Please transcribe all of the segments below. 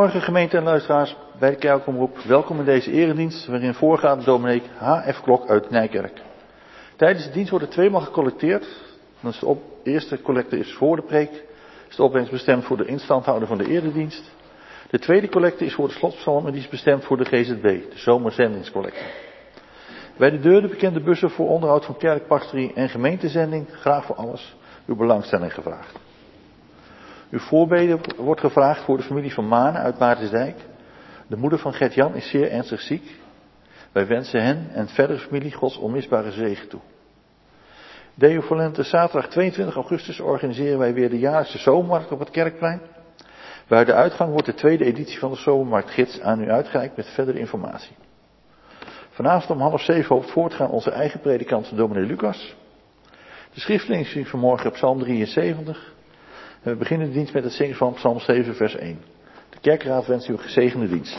Morgen gemeente en luisteraars bij de Kerkomroep. Welkom in deze eredienst waarin voorgaat dominee H.F. Klok uit Nijkerk. Tijdens de dienst wordt er tweemaal gecollecteerd. Dus de eerste collecte is voor de preek. Is de opbrengst bestemd voor de instandhouden van de eredienst. De tweede collecte is voor de slotpsalm en die is bestemd voor de GZB, de zomerzendingscollecte. Bij de deur de bekende bussen voor onderhoud van kerkpastorie en gemeentezending. Graag voor alles uw belangstelling gevraagd. Uw voorbeden wordt gevraagd voor de familie van Manen uit Maartensdijk. De moeder van Gert-Jan is zeer ernstig ziek. Wij wensen hen en verdere familie Gods onmisbare zegen toe. Deo Volente, zaterdag 22 augustus organiseren wij weer de jaarlijkse zomermarkt op het Kerkplein. Bij de uitgang wordt de tweede editie van de zomermarktgids aan u uitgereikt met verdere informatie. Vanavond om 6:30 hoopt voortgaan onze eigen predikant dominee Lucas. De schriftlezing is vanmorgen op Psalm 73. En we beginnen de dienst met het zingen van Psalm 7 vers 1. De kerkraad wenst u een gezegende dienst.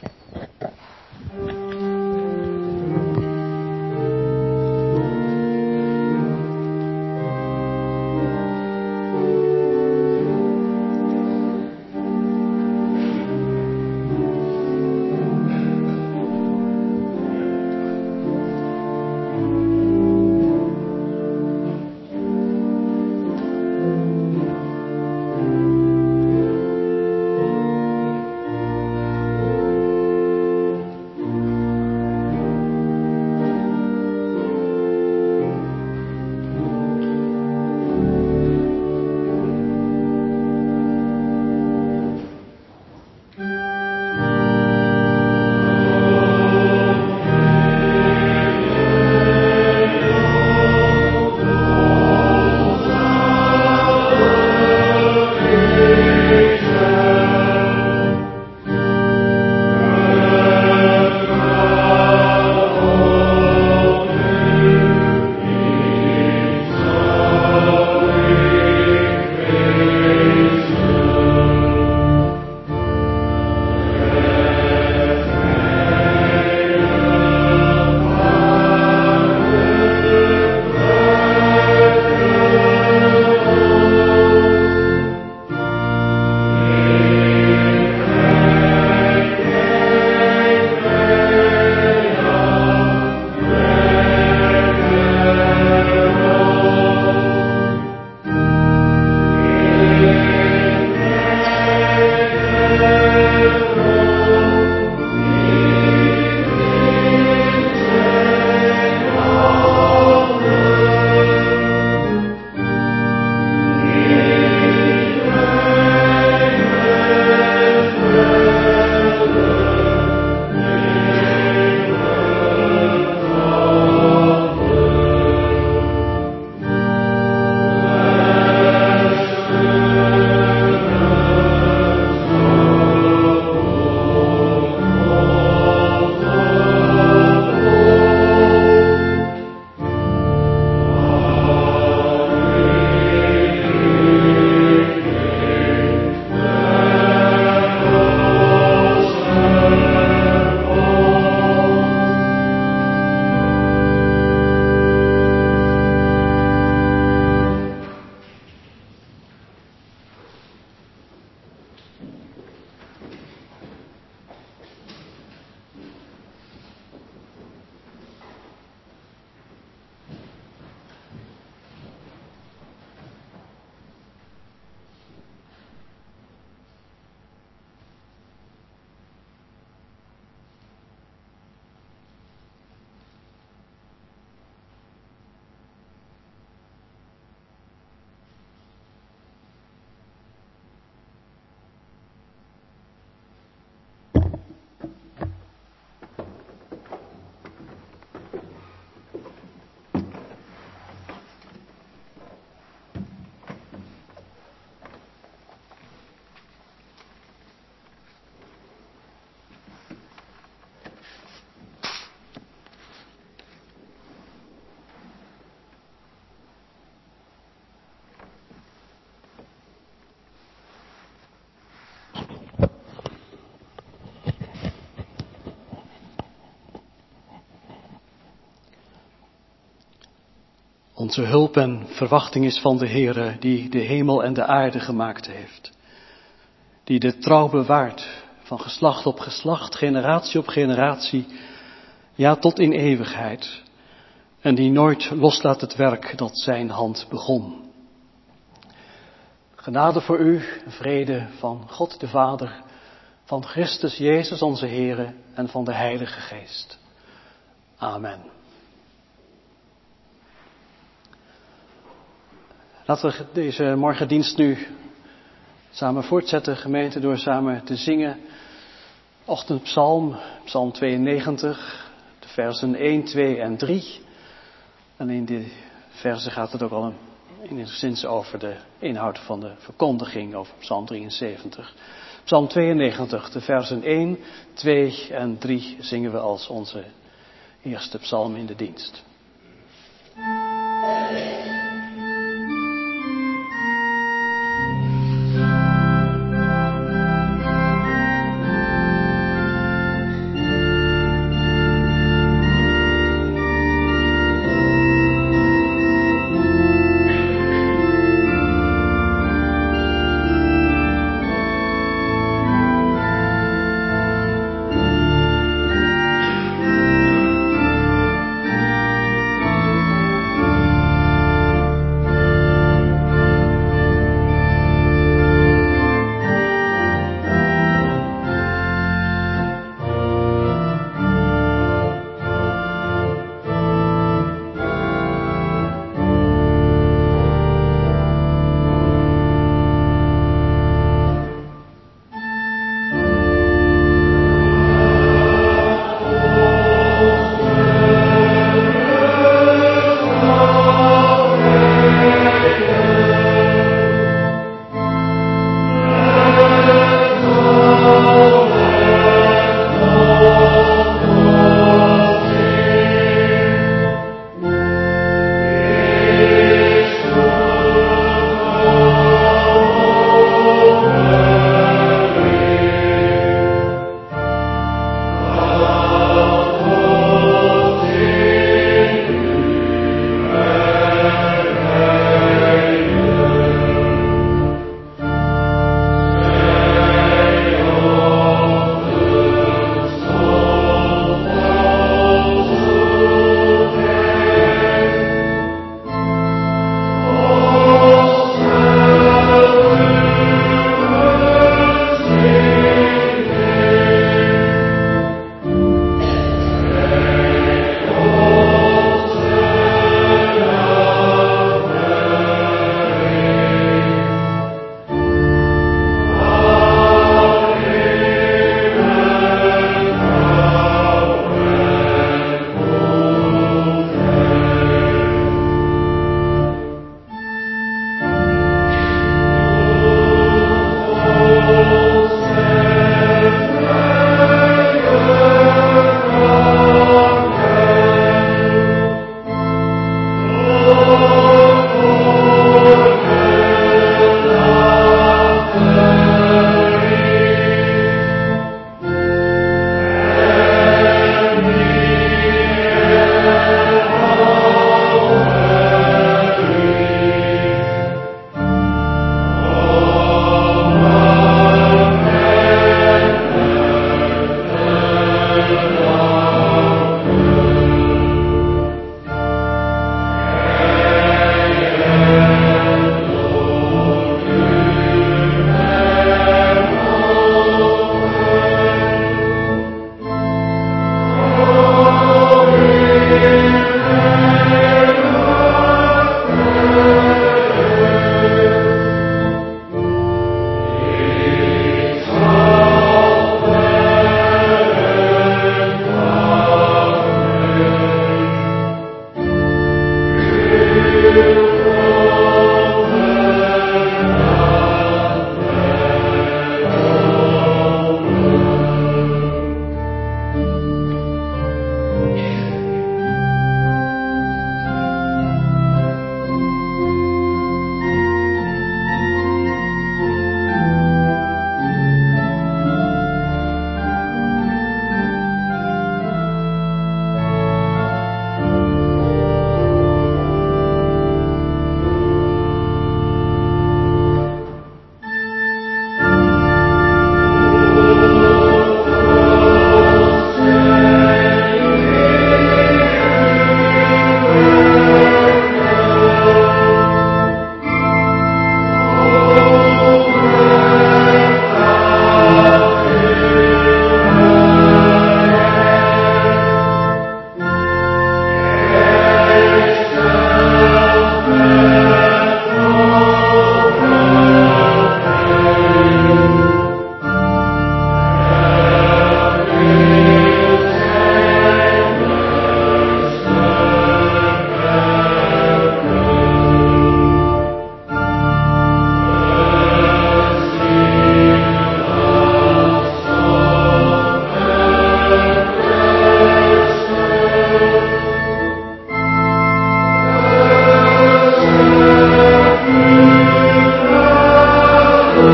Onze hulp en verwachting is van de Heere, die de hemel en de aarde gemaakt heeft. Die de trouw bewaart van geslacht op geslacht, generatie op generatie, ja tot in eeuwigheid. En die nooit loslaat het werk dat zijn hand begon. Genade voor u, vrede van God de Vader, van Christus Jezus onze Heere en van de Heilige Geest. Amen. Laten we deze morgendienst nu samen voortzetten, gemeente, door samen te zingen. Ochtendpsalm, psalm 92, de versen 1, 2 en 3. En in die versen gaat het ook al enigszins over de inhoud van de verkondiging over psalm 73. Psalm 92, de versen 1, 2 en 3 zingen we als onze eerste psalm in de dienst.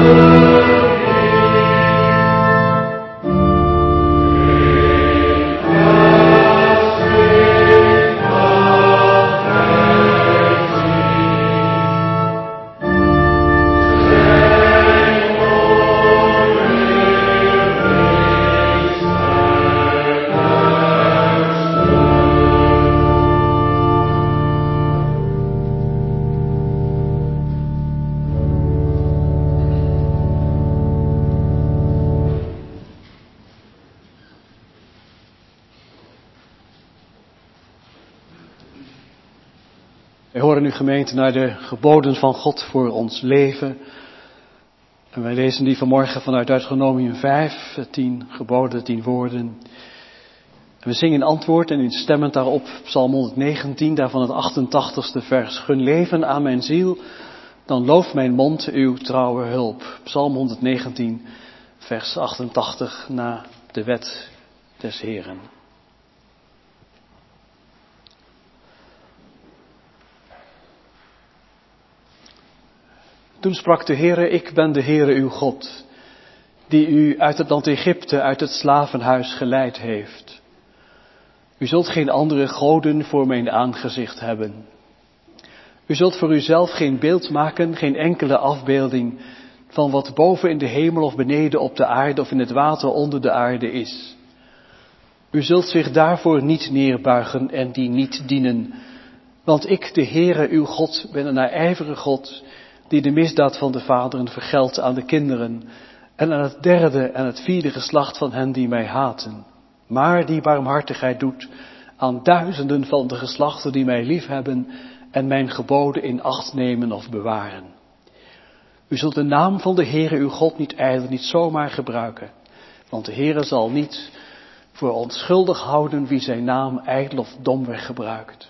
Wij horen nu, gemeente, naar de geboden van God voor ons leven. En wij lezen die vanmorgen vanuit Deuteronomium 5, 10 geboden, 10 woorden. En we zingen in antwoord en in stemmend daarop Psalm 119, daarvan het 88ste vers. Gun leven aan mijn ziel, dan looft mijn mond uw trouwe hulp. Psalm 119, vers 88, na de wet des Heren. Toen sprak de Heere, ik ben de Heere uw God, die u uit het land Egypte, uit het slavenhuis geleid heeft. U zult geen andere goden voor mijn aangezicht hebben. U zult voor uzelf geen beeld maken, geen enkele afbeelding van wat boven in de hemel of beneden op de aarde of in het water onder de aarde is. U zult zich daarvoor niet neerbuigen en die niet dienen, want ik, de Heere uw God, ben een naijverige God, die de misdaad van de vaderen vergeldt aan de kinderen en aan het derde en het vierde geslacht van hen die mij haten. Maar die barmhartigheid doet aan duizenden van de geslachten die mij liefhebben en mijn geboden in acht nemen of bewaren. U zult de naam van de Heere uw God niet ijdel, niet zomaar gebruiken, want de Heere zal niet voor onschuldig houden wie zijn naam ijdel of domweg gebruikt.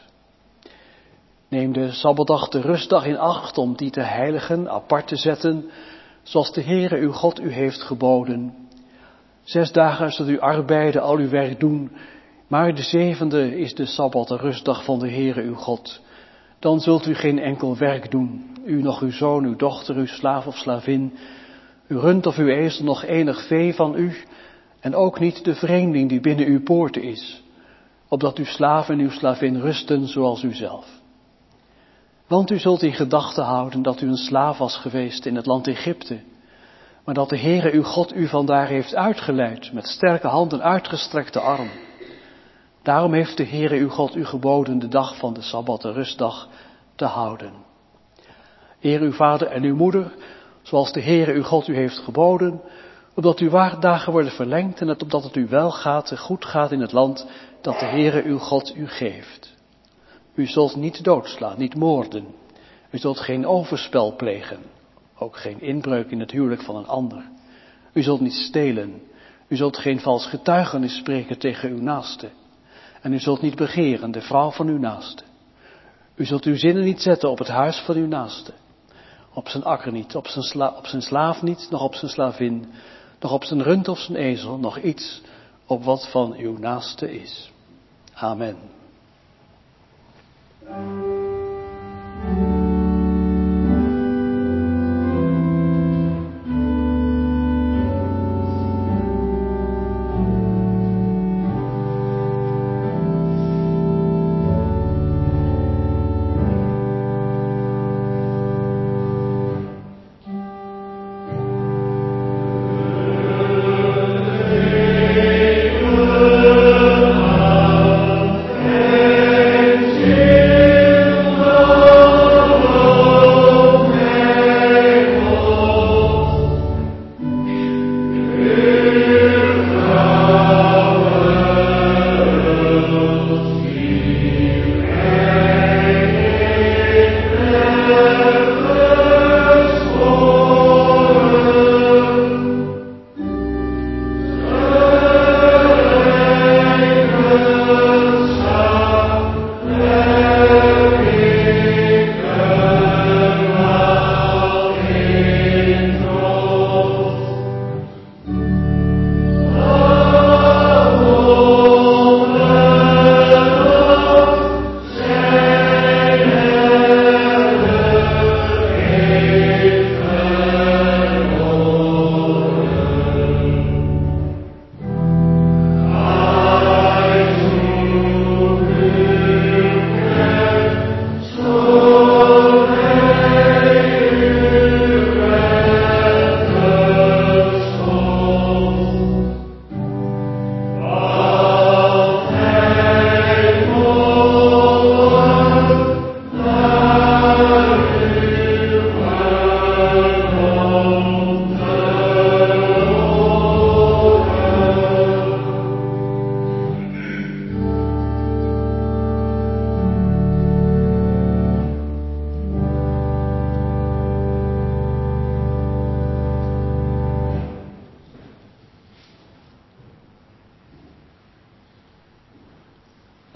Neem de Sabbatdag, de rustdag, in acht om die te heiligen, apart te zetten, zoals de Heere uw God u heeft geboden. 6 dagen zult u arbeiden, al uw werk doen, maar de 7e is de Sabbat, de rustdag van de Heere uw God. Dan zult u geen enkel werk doen, u nog uw zoon, uw dochter, uw slaaf of slavin, uw rund of uw ezel, nog enig vee van u, en ook niet de vreemdeling die binnen uw poorten is, opdat uw slaaf en uw slavin rusten zoals u zelf. Want u zult in gedachten houden dat u een slaaf was geweest in het land Egypte, maar dat de Heere uw God u vandaar heeft uitgeleid met sterke hand en uitgestrekte arm. Daarom heeft de Heere uw God u geboden de dag van de Sabbat, de rustdag, te houden. Eer uw vader en uw moeder, zoals de Heere uw God u heeft geboden, opdat uw dagen worden verlengd en opdat het u wel gaat en goed gaat in het land dat de Heere uw God u geeft. U zult niet doodslaan, niet moorden. U zult geen overspel plegen, ook geen inbreuk in het huwelijk van een ander. U zult niet stelen. U zult geen vals getuigenis spreken tegen uw naaste. En u zult niet begeren de vrouw van uw naaste. U zult uw zinnen niet zetten op het huis van uw naaste. Op zijn akker niet, op zijn slaaf niet, nog op zijn slavin, nog op zijn rund of zijn ezel, nog iets op wat van uw naaste is. Amen.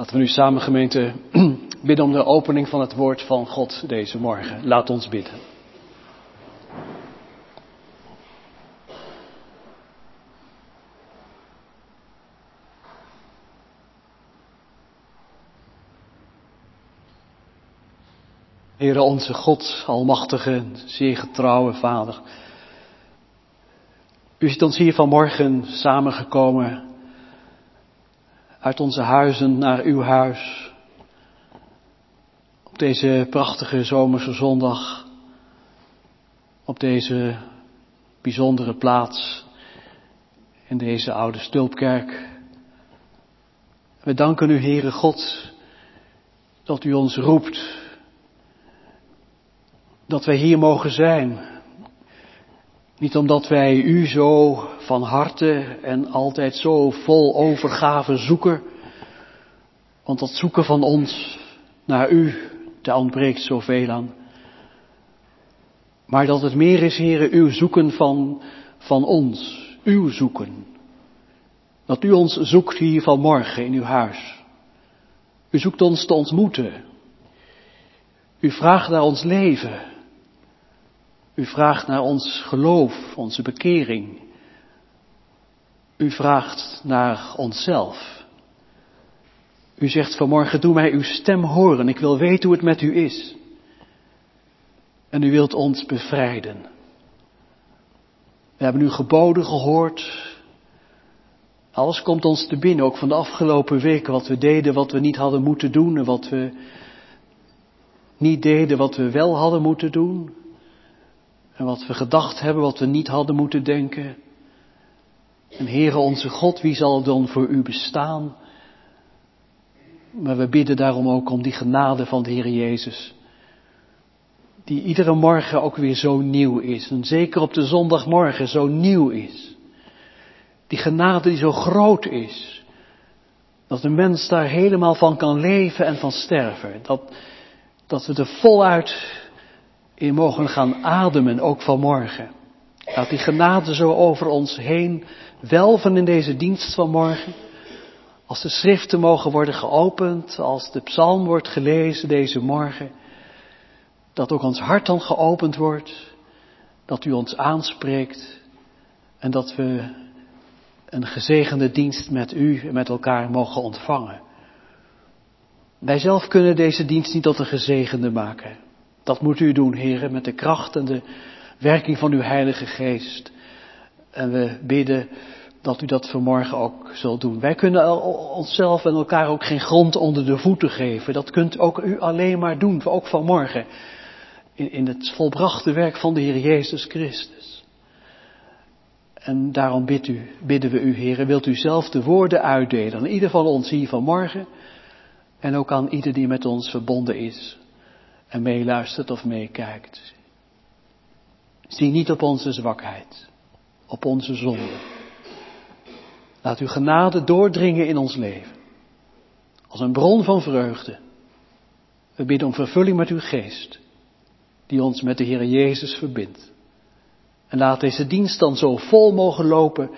Laten we nu samen, gemeente, bidden om de opening van het woord van God deze morgen. Laat ons bidden. Heere onze God, almachtige, zeer getrouwe Vader. U ziet ons hier vanmorgen samengekomen uit onze huizen naar uw huis. Op deze prachtige zomerse zondag. Op deze bijzondere plaats. In deze oude stulpkerk. We danken u, Heere God, dat u ons roept. Dat wij hier mogen zijn. Niet omdat wij u zo van harte en altijd zo vol overgave zoeken. Want dat zoeken van ons naar u, daar ontbreekt zoveel aan. Maar dat het meer is, Heere, uw zoeken van ons. Uw zoeken. Dat u ons zoekt hier vanmorgen in uw huis. U zoekt ons te ontmoeten. U vraagt naar ons leven. U vraagt naar ons geloof, onze bekering. U vraagt naar onszelf. U zegt vanmorgen, doe mij uw stem horen. Ik wil weten hoe het met u is. En u wilt ons bevrijden. We hebben uw geboden gehoord. Alles komt ons te binnen, ook van de afgelopen weken. Wat we deden, wat we niet hadden moeten doen. En wat we niet deden, wat we wel hadden moeten doen. En wat we gedacht hebben, wat we niet hadden moeten denken. En Heere onze God, wie zal dan voor u bestaan? Maar we bidden daarom ook om die genade van de Heer Jezus. Die iedere morgen ook weer zo nieuw is. En zeker op de zondagmorgen zo nieuw is. Die genade die zo groot is. Dat de mens daar helemaal van kan leven en van sterven. Dat we er voluit in mogen gaan ademen, ook vanmorgen. Laat die genade zo over ons heen welven in deze dienst van morgen. Als de schriften mogen worden geopend, als de psalm wordt gelezen deze morgen. Dat ook ons hart dan geopend wordt. Dat u ons aanspreekt. En dat we een gezegende dienst met u en met elkaar mogen ontvangen. Wij zelf kunnen deze dienst niet tot een gezegende maken. Dat moet u doen, Heere, met de kracht en de werking van uw Heilige Geest. En we bidden dat u dat vanmorgen ook zult doen. Wij kunnen onszelf en elkaar ook geen grond onder de voeten geven. Dat kunt ook u alleen maar doen, ook vanmorgen. In het volbrachte werk van de Heer Jezus Christus. En daarom bidden we u, Heere, wilt u zelf de woorden uitdelen aan ieder van ons hier vanmorgen. En ook aan ieder die met ons verbonden is. En meeluistert of meekijkt. Zie niet op onze zwakheid. Op onze zonde. Laat uw genade doordringen in ons leven. Als een bron van vreugde. We bidden om vervulling met uw geest. Die ons met de Heer Jezus verbindt. En laat deze dienst dan zo vol mogen lopen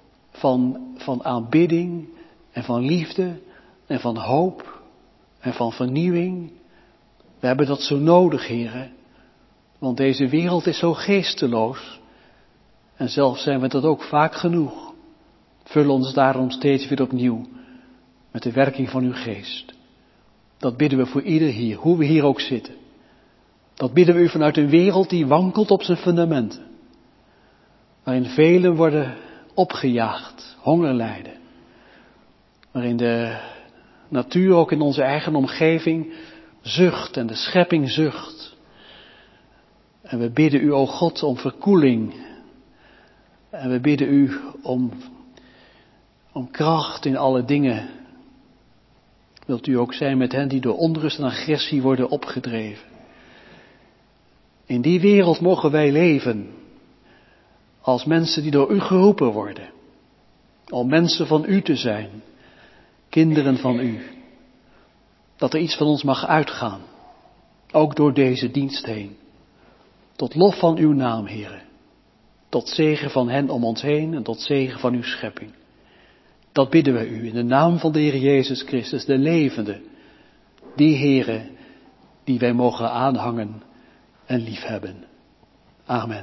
van aanbidding en van liefde en van hoop en van vernieuwing. We hebben dat zo nodig, Heere, want deze wereld is zo geesteloos. En zelf zijn we dat ook vaak genoeg. Vul ons daarom steeds weer opnieuw met de werking van uw geest. Dat bidden we voor ieder hier, hoe we hier ook zitten. Dat bidden we u vanuit een wereld die wankelt op zijn fundamenten. Waarin velen worden opgejaagd, honger lijden. Waarin de natuur ook in onze eigen omgeving zucht en de schepping zucht. En we bidden u, o God, om verkoeling. En we bidden u om kracht in alle dingen. Wilt u ook zijn met hen die door onrust en agressie worden opgedreven. In die wereld mogen wij leven. Als mensen die door u geroepen worden. Om mensen van u te zijn. Kinderen van u. Dat er iets van ons mag uitgaan. Ook door deze dienst heen. Tot lof van uw naam, Heere. Tot zegen van hen om ons heen en tot zegen van uw schepping. Dat bidden we u in de naam van de Heer Jezus Christus, de levende, die Heere die wij mogen aanhangen en liefhebben. Amen.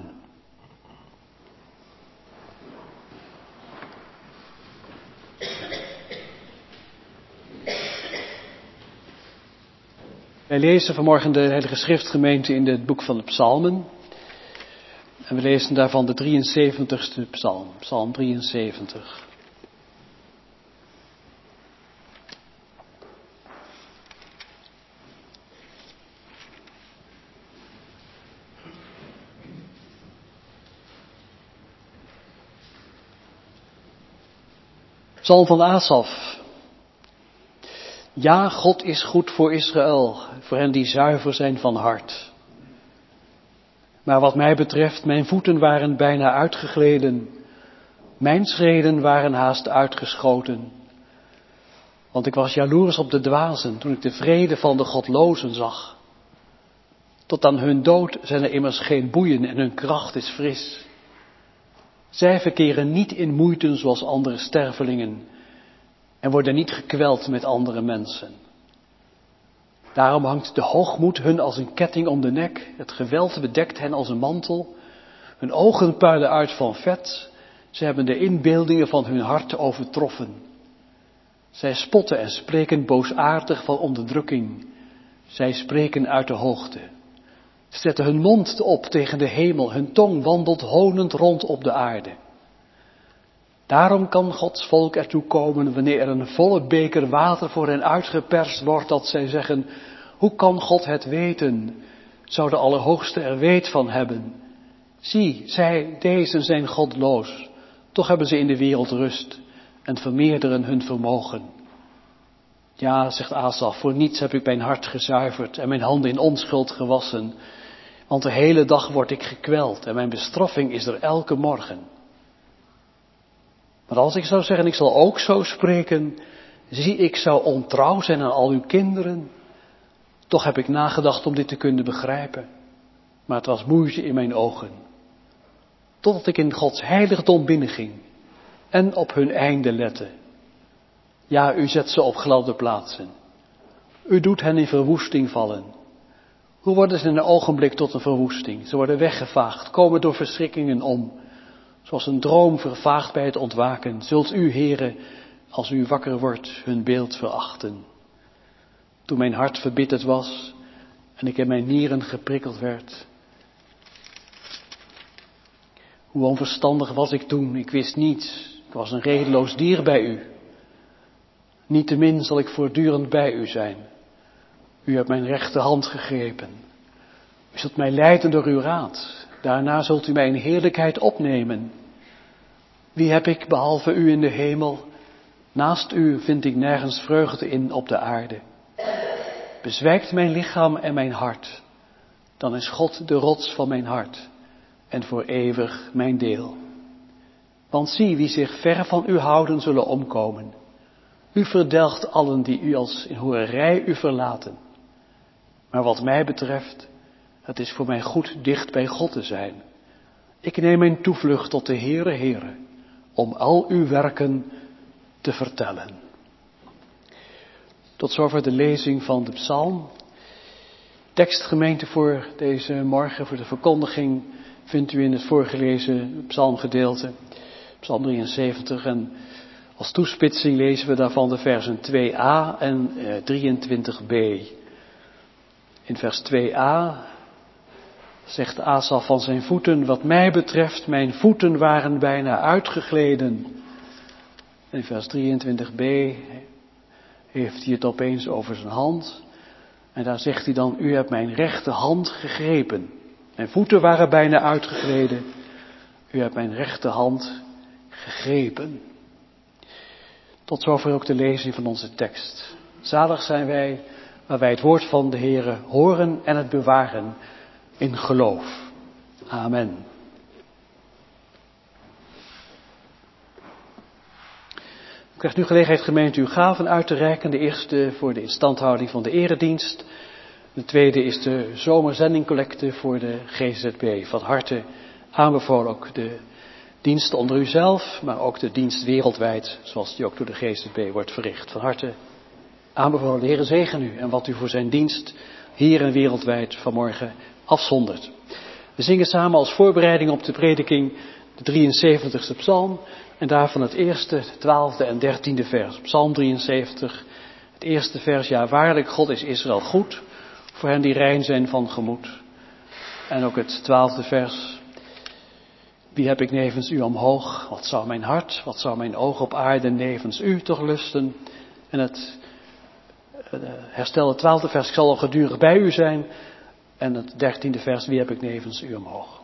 Wij lezen vanmorgen de Heilige Schriftgemeente in het boek van de Psalmen. En we lezen daarvan de 73ste psalm, psalm 73. Psalm van Asaf. Ja, God is goed voor Israël, voor hen die zuiver zijn van hart. Maar wat mij betreft, mijn voeten waren bijna uitgegleden. Mijn schreden waren haast uitgeschoten. Want ik was jaloers op de dwazen toen ik de vrede van de godlozen zag. Tot aan hun dood zijn er immers geen boeien en hun kracht is fris. Zij verkeren niet in moeiten zoals andere stervelingen en worden niet gekweld met andere mensen. Daarom hangt de hoogmoed hun als een ketting om de nek, het geweld bedekt hen als een mantel, hun ogen puilen uit van vet, ze hebben de inbeeldingen van hun hart overtroffen. Zij spotten en spreken boosaardig van onderdrukking, zij spreken uit de hoogte. Ze zetten hun mond op tegen de hemel, hun tong wandelt honend rond op de aarde. Daarom kan Gods volk ertoe komen wanneer er een volle beker water voor hen uitgeperst wordt, dat zij zeggen, hoe kan God het weten? Zou de Allerhoogste er weet van hebben? Zie, zij, deze zijn godloos, toch hebben ze in de wereld rust en vermeerderen hun vermogen. Ja, zegt Asaf, voor niets heb ik mijn hart gezuiverd en mijn handen in onschuld gewassen, want de hele dag word ik gekweld en mijn bestraffing is er elke morgen. Maar als ik zou zeggen, ik zal ook zo spreken, zie, ik zou ontrouw zijn aan al uw kinderen, toch heb ik nagedacht om dit te kunnen begrijpen, maar het was moeite in mijn ogen. Totdat ik in Gods heiligdom binnenging en op hun einde lette. Ja, u zet ze op gladde plaatsen. U doet hen in verwoesting vallen. Hoe worden ze in een ogenblik tot een verwoesting? Ze worden weggevaagd, komen door verschrikkingen om. Zoals een droom vervaagt bij het ontwaken, zult u, Heere, als u wakker wordt, hun beeld verachten. Toen mijn hart verbitterd was en ik in mijn nieren geprikkeld werd. Hoe onverstandig was ik toen, ik wist niets. Ik was een redeloos dier bij u. Niettemin zal ik voortdurend bij u zijn. U hebt mijn rechterhand gegrepen. U zult mij leiden door uw raad. Daarna zult u mij in heerlijkheid opnemen. Wie heb ik behalve u in de hemel? Naast u vind ik nergens vreugde in op de aarde. Bezwijkt mijn lichaam en mijn hart, dan is God de rots van mijn hart en voor eeuwig mijn deel. Want zie, wie zich ver van u houden zullen omkomen. U verdelgt allen die u als in hoererij u verlaten. Maar wat mij betreft, het is voor mij goed dicht bij God te zijn. Ik neem mijn toevlucht tot de Heere, Heere, om al uw werken te vertellen. Tot zover de lezing van de psalm. Tekstgemeente voor deze morgen, voor de verkondiging, vindt u in het voorgelezen psalmgedeelte, psalm 73. En als toespitsing lezen we daarvan de versen 2a en 23b. In vers 2a zegt Asaf van zijn voeten, wat mij betreft, mijn voeten waren bijna uitgegleden. En in vers 23b heeft hij het opeens over zijn hand. En daar zegt hij dan, u hebt mijn rechterhand gegrepen. Mijn voeten waren bijna uitgegleden. U hebt mijn rechterhand gegrepen. Tot zover ook de lezing van onze tekst. Zalig zijn wij, waar wij het woord van de Heere horen en het bewaren in geloof. Amen. U krijgt nu gelegenheid, gemeente, uw gaven uit te reiken. De eerste voor de instandhouding van de eredienst. De tweede is de zomerzendingcollecte voor de GZB. Van harte aanbevolen ook de dienst onder uzelf, maar ook de dienst wereldwijd, zoals die ook door de GZB wordt verricht. Van harte aanbevolen, de Heer zegen u en wat u voor zijn dienst hier en wereldwijd vanmorgen afzondert. We zingen samen als voorbereiding op de prediking de 73ste psalm en daarvan het eerste, 12e en 13e vers. Psalm 73, het eerste vers, ja waarlijk, God is Israël goed, voor hen die rein zijn van gemoed. En ook het 12e vers, wie heb ik nevens u omhoog, wat zou mijn hart, wat zou mijn oog op aarde nevens u toch lusten. En het herstel het 12e vers, ik zal al gedurig bij u zijn. En het 13e vers, wie heb ik nevens u omhoog.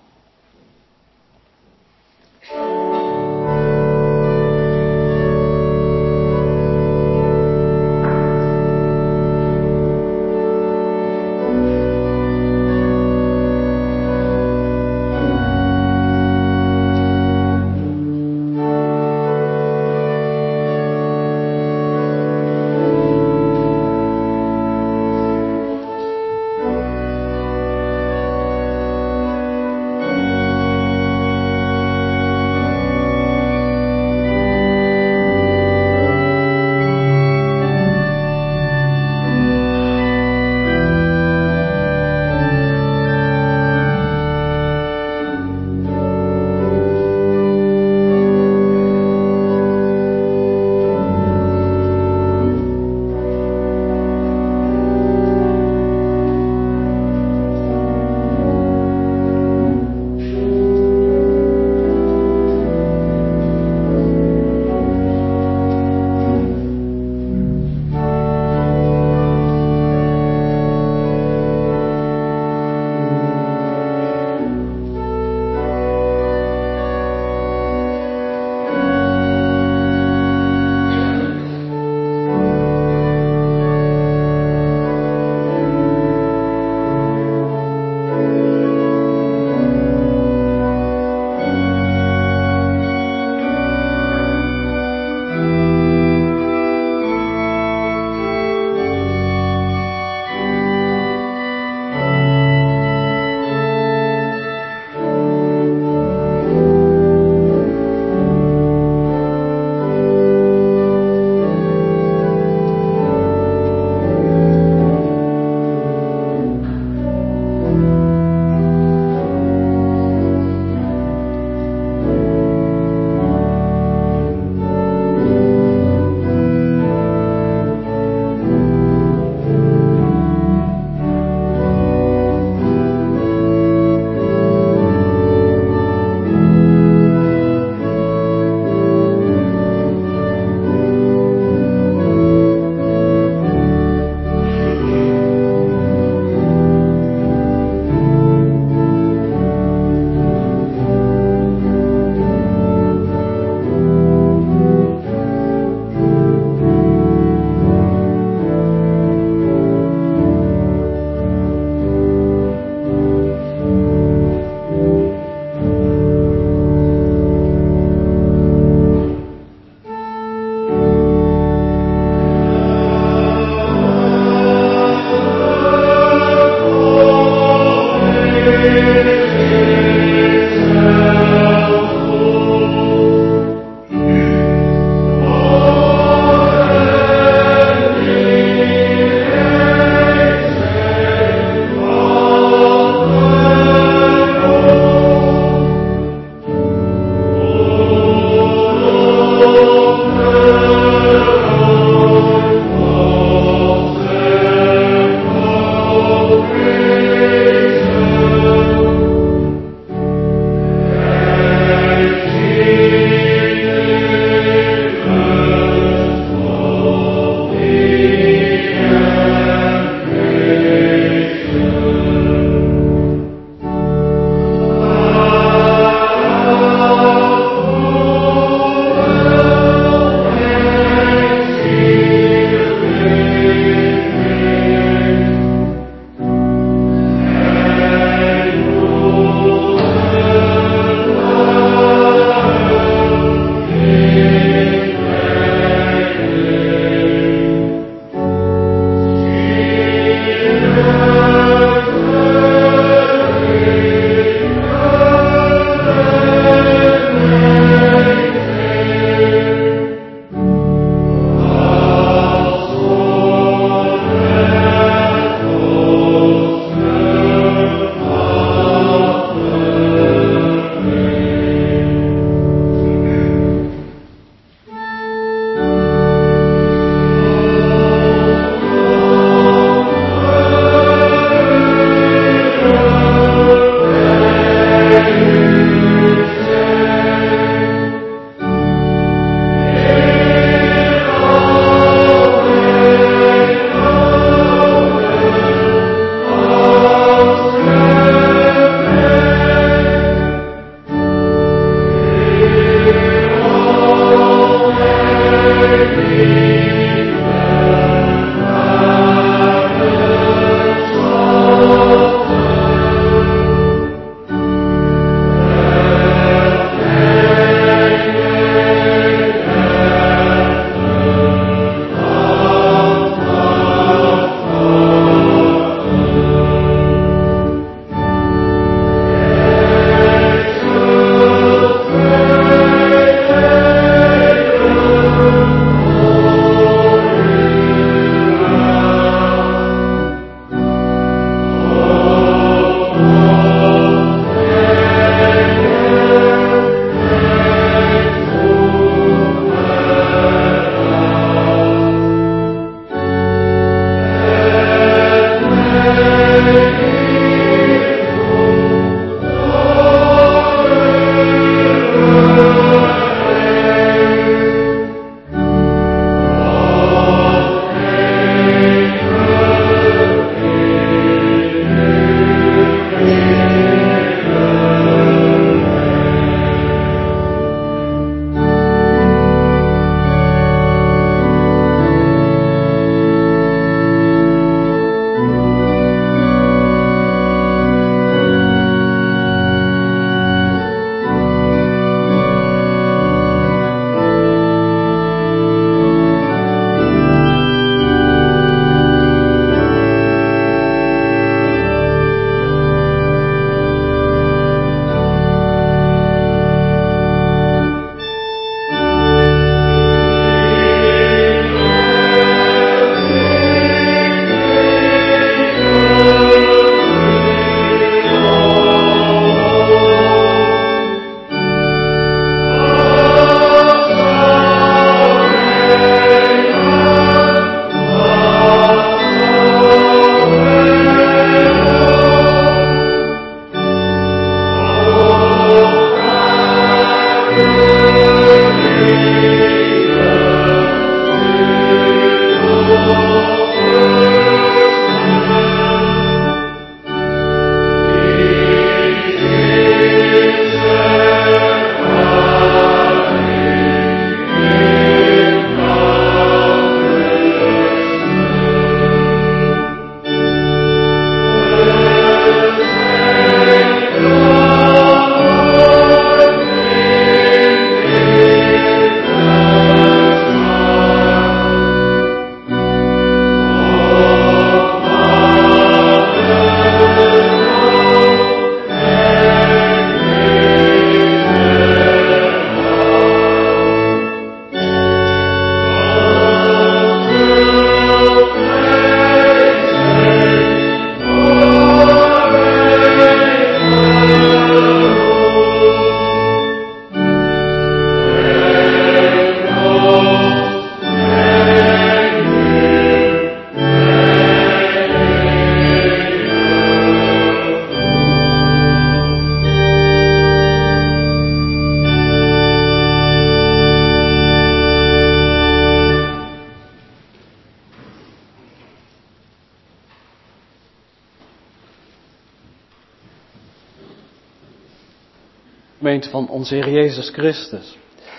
Gemeente van onze Heer Jezus Christus.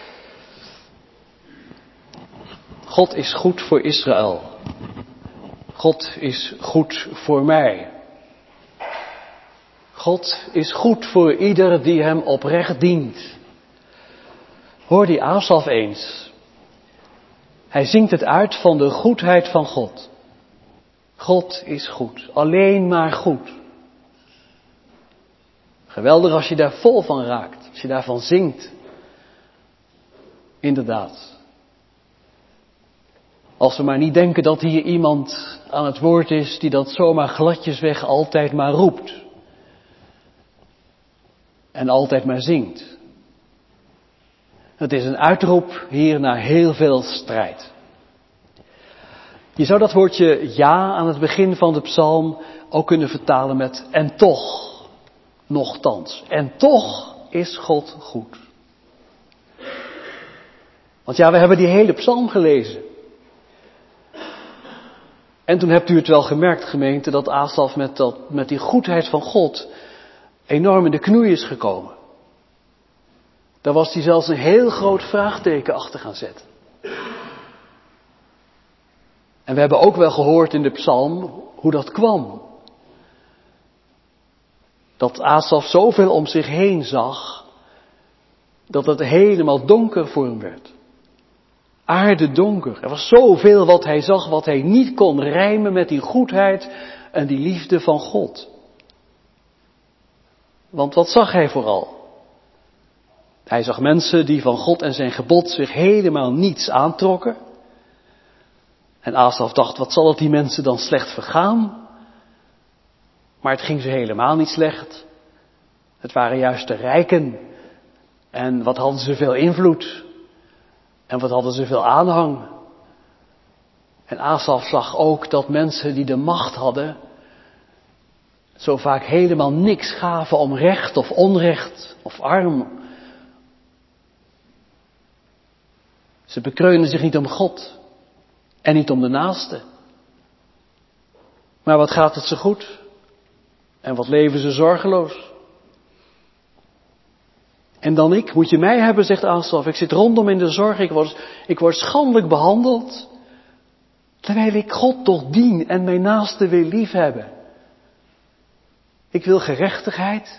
God is goed voor Israël. God is goed voor mij. God is goed voor ieder die hem oprecht dient. Hoor die Asaf eens. Hij zingt het uit van de goedheid van God. God is goed, alleen maar goed. Geweldig als je daar vol van raakt, als je daarvan zingt. Inderdaad. Als we maar niet denken dat hier iemand aan het woord is die dat zomaar gladjesweg altijd maar roept. En altijd maar zingt. Het is een uitroep hier naar heel veel strijd. Je zou dat woordje ja aan het begin van de psalm ook kunnen vertalen met en toch. Nochtans. En toch is God goed. Want ja, we hebben die hele psalm gelezen. En toen hebt u het wel gemerkt, gemeente, dat Asaf met die goedheid van God enorm in de knoei is gekomen. Daar was hij zelfs een heel groot vraagteken achter gaan zetten. En we hebben ook wel gehoord in de psalm hoe dat kwam. Dat Asaf zoveel om zich heen zag, dat het helemaal donker voor hem werd. Aardedonker. Er was zoveel wat hij zag, wat hij niet kon rijmen met die goedheid en die liefde van God. Want wat zag hij vooral? Hij zag mensen die van God en zijn gebod zich helemaal niets aantrokken. En Asaf dacht, wat zal het die mensen dan slecht vergaan? Maar het ging ze helemaal niet slecht. Het waren juist de rijken. En wat hadden ze veel invloed. En wat hadden ze veel aanhang. En Asaf zag ook dat mensen die de macht hadden, zo vaak helemaal niks gaven om recht of onrecht of arm. Ze bekreunen zich niet om God en niet om de naaste. Maar wat gaat het ze goed? En wat leven ze zorgeloos? En dan moet je mij hebben, zegt Asaf. Ik zit rondom in de zorg, ik word schandelijk behandeld. Terwijl ik God toch dien en mijn naaste wil liefhebben. Ik wil gerechtigheid.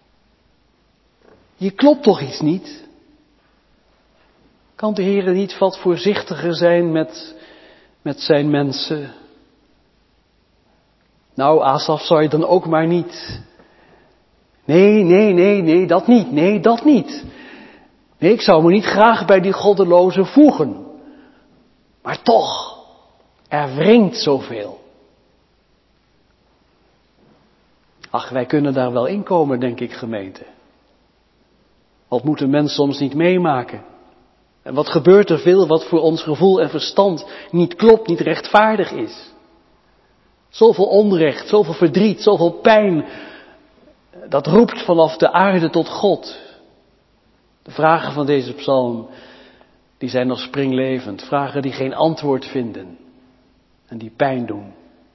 Je klopt toch iets niet? Kan de Heer niet wat voorzichtiger zijn met zijn mensen? Nou, Asaf, zou je dan ook maar niet. Nee, dat niet. Nee, dat niet. Nee, ik zou me niet graag bij die goddelozen voegen. Maar toch, er wringt zoveel. Ach, wij kunnen daar wel in komen, denk ik, gemeente. Wat moet een mens soms niet meemaken? En wat gebeurt er veel wat voor ons gevoel en verstand niet klopt, niet rechtvaardig is? Zoveel onrecht, zoveel verdriet, zoveel pijn. Dat roept vanaf de aarde tot God. De vragen van deze psalm die zijn nog springlevend. Vragen die geen antwoord vinden en die pijn doen.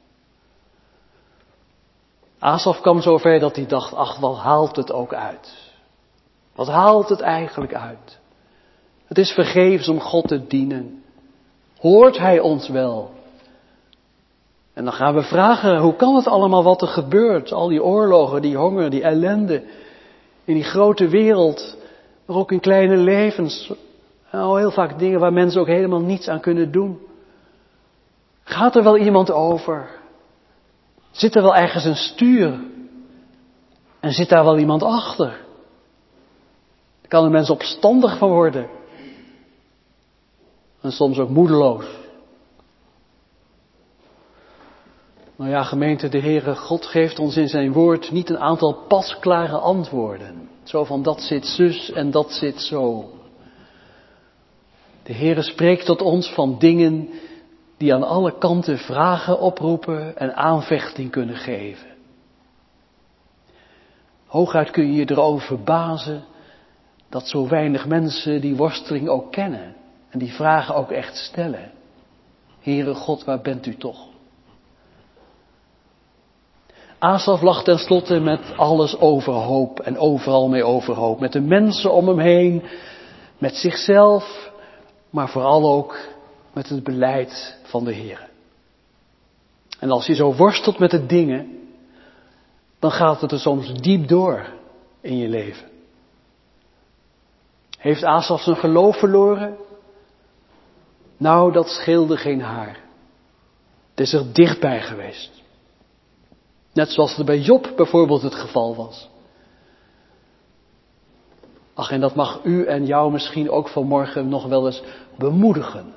Asaf kwam zover dat hij dacht, ach, wat haalt het ook uit? Wat haalt het eigenlijk uit? Het is vergeefs om God te dienen. Hoort Hij ons wel? En dan gaan we vragen, hoe kan het allemaal wat er gebeurt? Al die oorlogen, die honger, die ellende. In die grote wereld, maar ook in kleine levens. Nou, heel vaak dingen waar mensen ook helemaal niets aan kunnen doen. Gaat er wel iemand over? Zit er wel ergens een stuur? En zit daar wel iemand achter? Daar kan een mens opstandig van worden. En soms ook moedeloos. Nou ja, gemeente, de Heere God geeft ons in zijn woord niet een aantal pasklare antwoorden. Zo van dat zit zus en dat zit zo. De Heere spreekt tot ons van dingen die aan alle kanten vragen oproepen en aanvechting kunnen geven. Hooguit kun je je erover verbazen dat zo weinig mensen die worsteling ook kennen. En die vragen ook echt stellen. Heere God, waar bent u toch? Asaf lag tenslotte met alles overhoop en overal mee overhoop. Met de mensen om hem heen, met zichzelf, maar vooral ook met het beleid van de Heere. En als je zo worstelt met de dingen, dan gaat het er soms diep door in je leven. Heeft Asaf zijn geloof verloren? Nou, dat scheelde geen haar. Het is er dichtbij geweest. Net zoals het bij Job bijvoorbeeld het geval was. Ach, en dat mag u en jou misschien ook vanmorgen nog wel eens bemoedigen.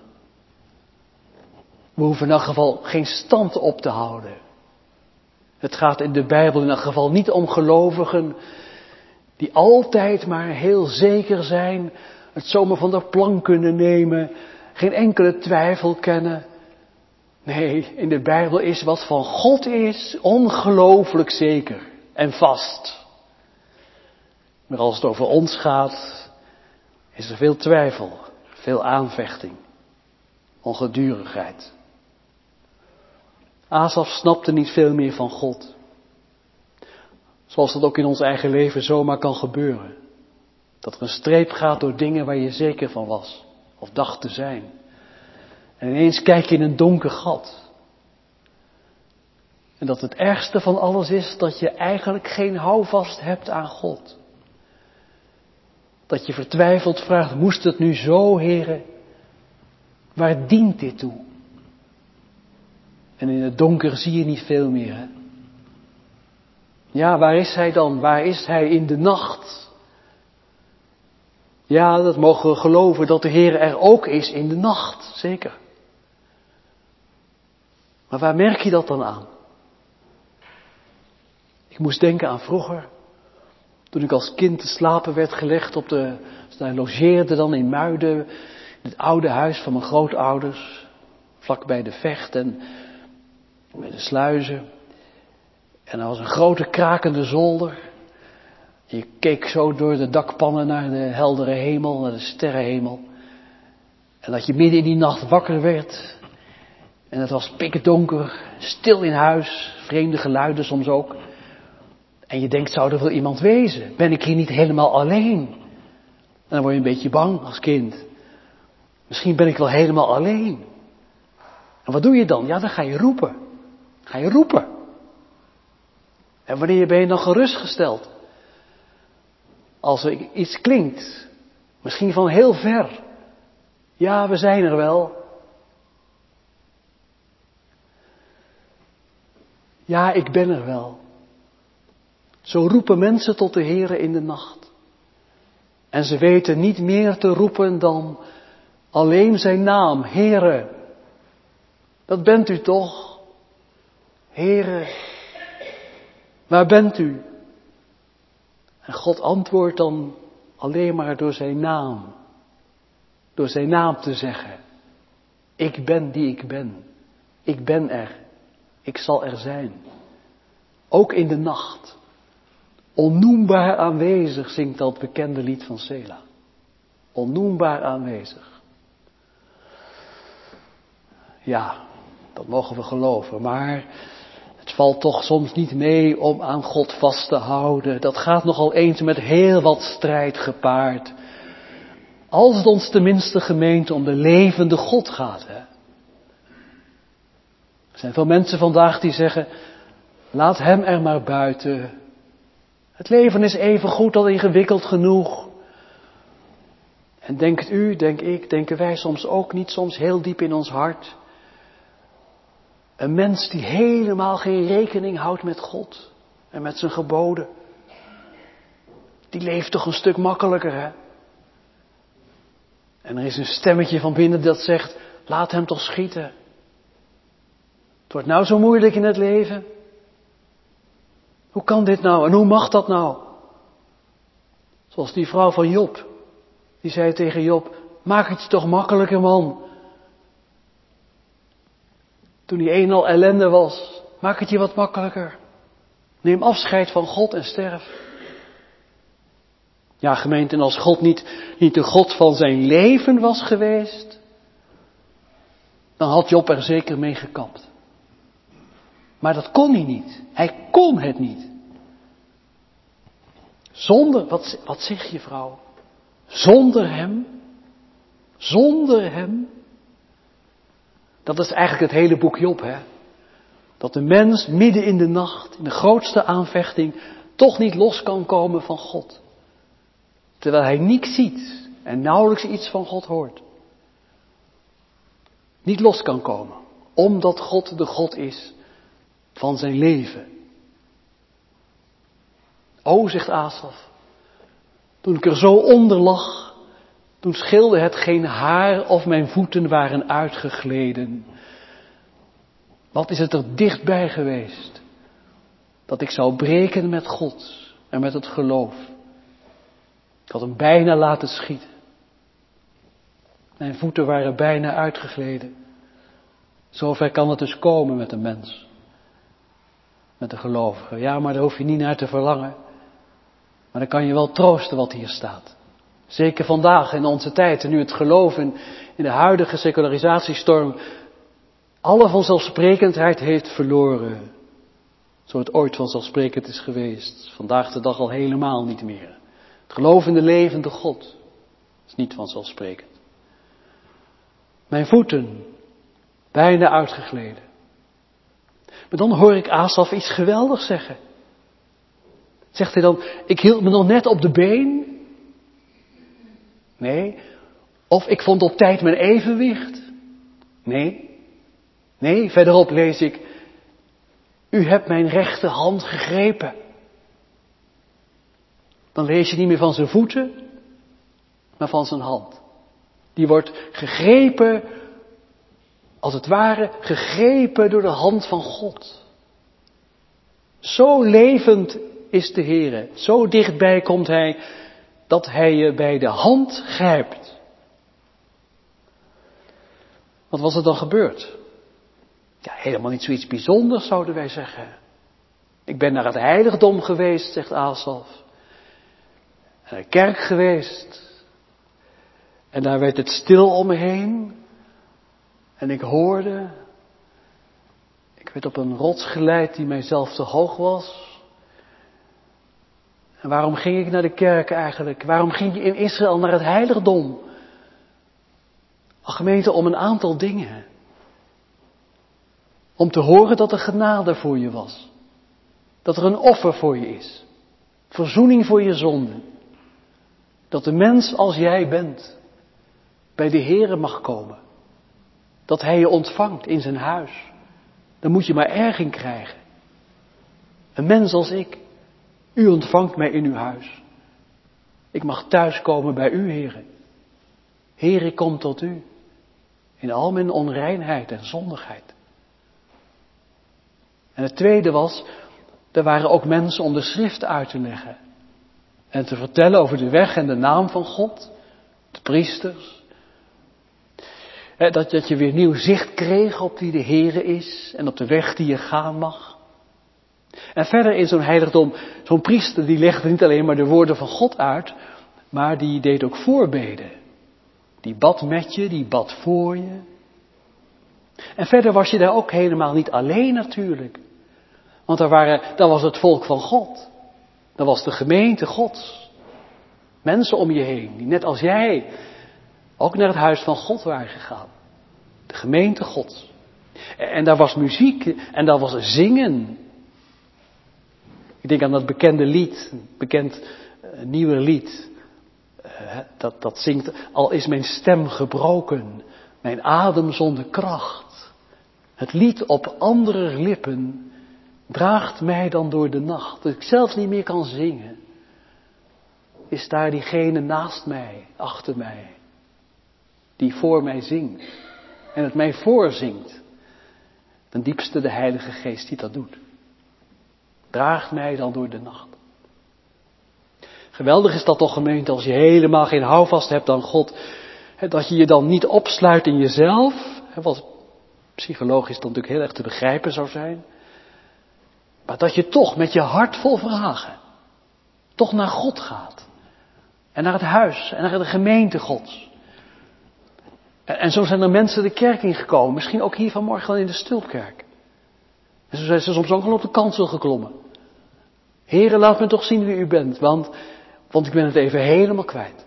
We hoeven in elk geval geen stand op te houden. Het gaat in de Bijbel in elk geval niet om gelovigen die altijd maar heel zeker zijn, het zomaar van de plank kunnen nemen, geen enkele twijfel kennen. Nee, in de Bijbel is wat van God is ongelooflijk zeker en vast. Maar als het over ons gaat, is er veel twijfel, veel aanvechting, ongedurigheid. Asaf snapte niet veel meer van God. Zoals dat ook in ons eigen leven zomaar kan gebeuren. Dat er een streep gaat door dingen waar je zeker van was, of dacht te zijn. En ineens kijk je in een donker gat. En dat het ergste van alles is dat je eigenlijk geen houvast hebt aan God. Dat je vertwijfeld vraagt, moest het nu zo, Heere? Waar dient dit toe? En in het donker zie je niet veel meer, hè? Ja, waar is Hij dan? Waar is Hij in de nacht? Ja, dat mogen we geloven dat de Heer er ook is in de nacht, zeker. Maar waar merk je dat dan aan? Ik moest denken aan vroeger, toen ik als kind te slapen werd gelegd daar logeerde dan in Muiden, in het oude huis van mijn grootouders, vlakbij de Vecht en bij de sluizen. En er was een grote krakende zolder. Je keek zo door de dakpannen naar de heldere hemel, naar de sterrenhemel. En dat je midden in die nacht wakker werd. En het was pikdonker, stil in huis, vreemde geluiden soms ook. En je denkt, zou er wel iemand wezen? Ben ik hier niet helemaal alleen? En dan word je een beetje bang als kind. Misschien ben ik wel helemaal alleen. En wat doe je dan? Ja, dan ga je roepen. Ga je roepen. En wanneer ben je dan gerustgesteld? Als er iets klinkt, misschien van heel ver. Ja, we zijn er wel. Ja, ik ben er wel. Zo roepen mensen tot de Heere in de nacht. En ze weten niet meer te roepen dan alleen zijn naam, Heere. Dat bent u toch? Heere, waar bent u? En God antwoordt dan alleen maar door zijn naam. Door zijn naam te zeggen. Ik ben die ik ben. Ik ben er. Ik zal er zijn. Ook in de nacht. Onnoembaar aanwezig zingt dat bekende lied van Sela. Onnoembaar aanwezig. Ja, dat mogen we geloven, maar het valt toch soms niet mee om aan God vast te houden. Dat gaat nogal eens met heel wat strijd gepaard. Als het ons tenminste, gemeente, om de levende God gaat. Hè? Er zijn veel mensen vandaag die zeggen, laat hem er maar buiten. Het leven is even goed al ingewikkeld genoeg. En denkt u, denk ik, denken wij soms ook niet, soms heel diep in ons hart. Een mens die helemaal geen rekening houdt met God en met zijn geboden. Die leeft toch een stuk makkelijker, hè? En er is een stemmetje van binnen dat zegt, laat hem toch schieten. Het wordt nou zo moeilijk in het leven. Hoe kan dit nou en hoe mag dat nou? Zoals die vrouw van Job. Die zei tegen Job, maak het je toch makkelijker, man. Toen hij een al ellende was, maak het je wat makkelijker. Neem afscheid van God en sterf. Ja, gemeente, en als God niet de God van zijn leven was geweest, dan had Job er zeker mee gekampt. Maar dat kon hij niet. Hij kon het niet. Zonder, wat zeg je vrouw? Zonder hem? Zonder hem? Dat is eigenlijk het hele boek Job, hè? Dat de mens midden in de nacht, in de grootste aanvechting, toch niet los kan komen van God. Terwijl hij niets ziet en nauwelijks iets van God hoort. Niet los kan komen, omdat God de God is van zijn leven. O, zegt Asaf, toen ik er zo onder lag, toen scheelde het geen haar of mijn voeten waren uitgegleden. Wat is het er dichtbij geweest, dat ik zou breken met God en met het geloof. Ik had hem bijna laten schieten. Mijn voeten waren bijna uitgegleden. Zover kan het dus komen met een mens. Met de gelovige. Ja, maar daar hoef je niet naar te verlangen. Maar dan kan je wel troosten wat hier staat. Zeker vandaag in onze tijd. En nu het geloof in de huidige secularisatiestorm alle vanzelfsprekendheid heeft verloren. Zo het ooit vanzelfsprekend is geweest. Vandaag de dag al helemaal niet meer. Het geloof in de levende God is niet vanzelfsprekend. Mijn voeten, bijna uitgegleden. Maar dan hoor ik Asaf iets geweldigs zeggen. Zegt hij dan, ik hield me nog net op de been? Nee. Of ik vond op tijd mijn evenwicht? Nee, verderop lees ik, u hebt mijn rechterhand gegrepen. Dan lees je niet meer van zijn voeten, maar van zijn hand. Die wordt gegrepen, als het ware, gegrepen door de hand van God. Zo levend is de Heere, zo dichtbij komt Hij, dat Hij je bij de hand grijpt. Wat was er dan gebeurd? Ja, helemaal niet zoiets bijzonders, zouden wij zeggen. Ik ben naar het heiligdom geweest, zegt Asaf. En naar de kerk geweest. En daar werd het stil om me heen. En ik hoorde. Ik werd op een rots geleid die mijzelf te hoog was. En waarom ging ik naar de kerk eigenlijk? Waarom ging je in Israël naar het heiligdom? Gemeente, om een aantal dingen. Om te horen dat er genade voor je was. Dat er een offer voor je is. Verzoening voor je zonden. Dat de mens als jij bent bij de Heere mag komen. Dat Hij je ontvangt in zijn huis. Dan moet je maar erg in krijgen. Een mens als ik. U ontvangt mij in uw huis. Ik mag thuiskomen bij u, Heere. Heer, ik kom tot u. In al mijn onreinheid en zondigheid. En het tweede was, er waren ook mensen om de schrift uit te leggen. En te vertellen over de weg en de naam van God. De priesters. Dat je weer nieuw zicht kreeg op wie de Heere is. En op de weg die je gaan mag. En verder in zo'n heiligdom, zo'n priester die legde niet alleen maar de woorden van God uit. Maar die deed ook voorbeden. Die bad met je, die bad voor je. En verder was je daar ook helemaal niet alleen natuurlijk. Want daar was het volk van God. Dat was de gemeente Gods. Mensen om je heen, die net als jij ook naar het huis van God waren gegaan. De gemeente Gods. En daar was muziek en daar was zingen. Ik denk aan dat bekende lied, bekend nieuwe lied. Dat zingt, al is mijn stem gebroken, mijn adem zonder kracht. Het lied op andere lippen draagt mij dan door de nacht. Dat ik zelfs niet meer kan zingen. Is daar diegene naast mij, achter mij, die voor mij zingt en het mij voorzingt. Ten diepste de Heilige Geest die dat doet. Draagt mij dan door de nacht. Geweldig is dat toch, gemeente, als je helemaal geen houvast hebt aan God. Dat je je dan niet opsluit in jezelf. Wat psychologisch dan natuurlijk heel erg te begrijpen zou zijn. Maar dat je toch met je hart vol vragen. Toch naar God gaat. En naar het huis. En naar de gemeente Gods. En zo zijn er mensen de kerk ingekomen. Misschien ook hier vanmorgen wel in de Stulpkerk. En zo zijn ze soms ook al op de kansel geklommen. Heere, laat me toch zien wie u bent. Want ik ben het even helemaal kwijt.